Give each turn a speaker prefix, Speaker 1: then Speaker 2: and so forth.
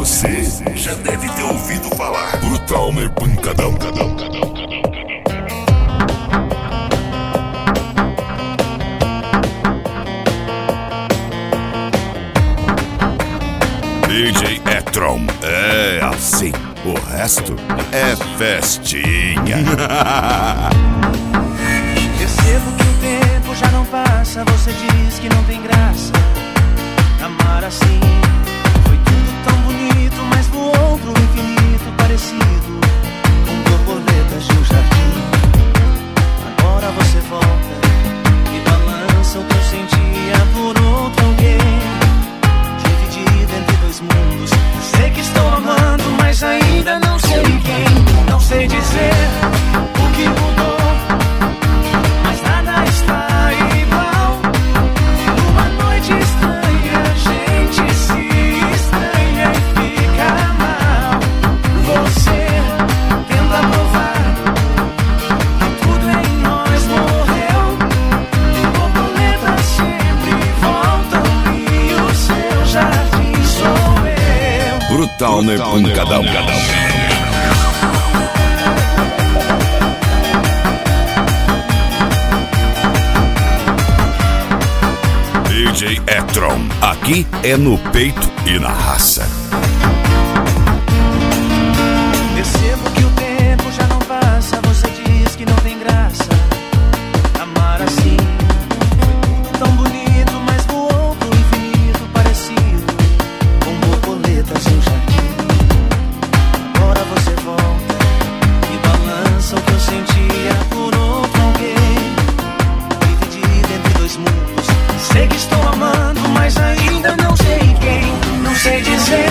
Speaker 1: Você já deve ter ouvido falar. Brutal, meu pancadão. DJ E-Tron, é assim, o resto é festinha.
Speaker 2: Percebo que o tempo já não passa, você diz que não tem graça amar assim. Foi tudo tão bonito, mas voou pro infinito, parecido com borboletas de um jardim. Agora você volta e balança o que eu sentia por outro alguém, dividido entre dois mundos. Sei que estou amando, mas ainda não sei quem. Não sei dizer o que mudou, mas nada está igual. Numa noite estranha, a gente se estranha e fica mal. Você tenta provar que tudo em nós morreu. Borboletas sempre voltam e o seu jardim sou eu.
Speaker 1: Brutal, meu pancadão. DJ E-Tron, aqui é no peito e na raça.
Speaker 2: Percebo que o tempo já não passa, você diz que não tem graça amar assim. Foi tudo tão bonito, mas voou pro infinito, parecido com borboletas em um jardim. Agora você volta e balança o que eu sentia por outro alguém, dividido entre dois mundos. Sei que estou amando, mas ainda não sei quem. Não sei dizer